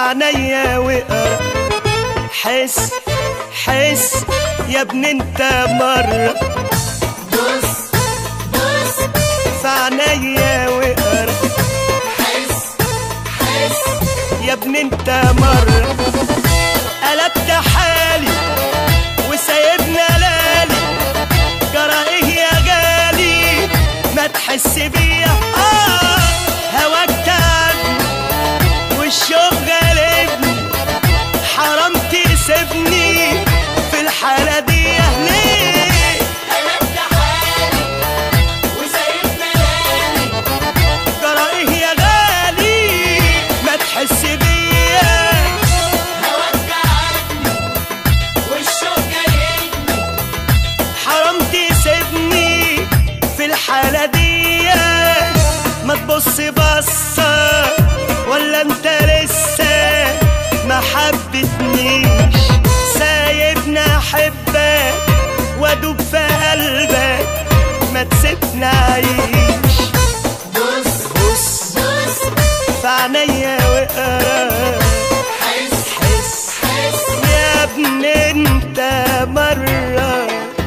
عينيا وقرا. حس حس يا ابني انت مرة، بص بص في عينيا وقرا. حس حس يا ابني انت مرة قلبت حالي وسايبنا لالي. جرى ايه يا غالي ما تحس بيا؟ هواك تعبني والشوق غالبني، حرام تسيبني في الحالة دي ليه؟ قلبت حالي وسايبنا لالي. جرى ايه يا غالي ما تحس بيا؟ هواك تعبني والشوق جايبني، حرام تسيبني في الحالة دي. ما تبص بصة ولا انت لسه ما حبتنيش؟ سايبني احبك وادوب في قلبك، ما تسيبني اعيش. بص بص بص في عينيا وقرا. حس حس حس يا ابني انت مرة.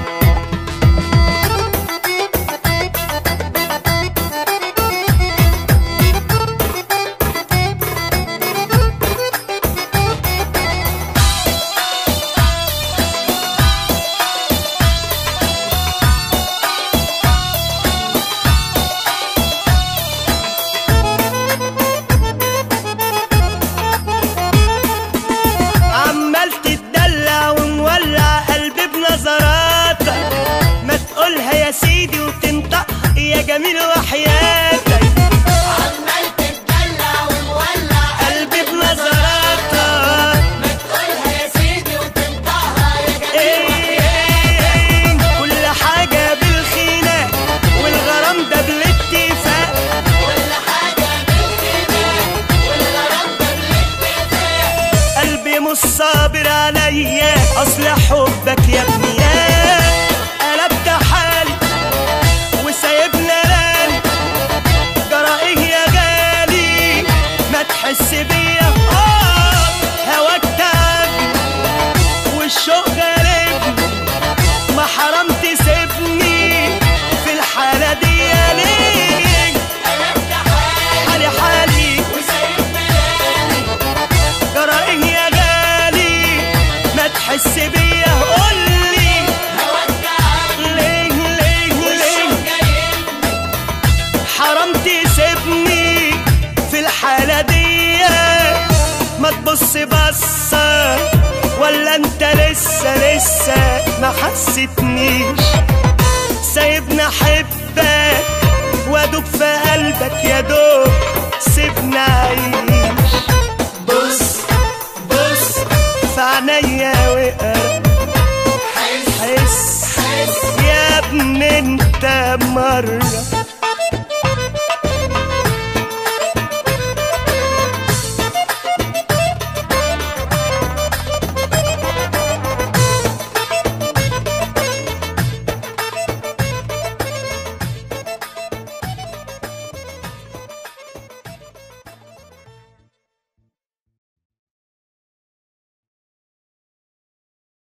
عمال تتدلع ومولع قلبي بنظراتك، ما تقولها يا سيدي وتنطق يا جميل وحياتك. عمال تتدلع ومولع قلبي بنظراتك، ما تقولها يا سيدي وتنطقها يا جميل إيه كل حاجة بالخينة والغرام ده بالاتفاق. كل حاجة بالخناق والغرام ده بالاتفاق. قلبي مش صابر عليا اصل حبك يا ابني. يا قلبت حالي وسايبنا لالي. جرى ايه يا غالي ما تحس بيا؟ هواك تعبني والشوق غالبني، ما حرام تسيبني في الحالة دي ليه؟ قلبت حالي حالي حالي وسايبنا لالي. جرى ايه يا غالي ما تحس بيا؟ قولي هواك تعبني ليه ليه ليه والشوق جايبني، حرام تسيبني في الحالة دي. ما تبص بصة ولا انت لسه ما حسيتنيش؟ سايبني احبك وادوب في قلبك يا دوب، سيبني اعيش. بص بص في عينيا وقرا. حس حس حس يا ابني انت مرة.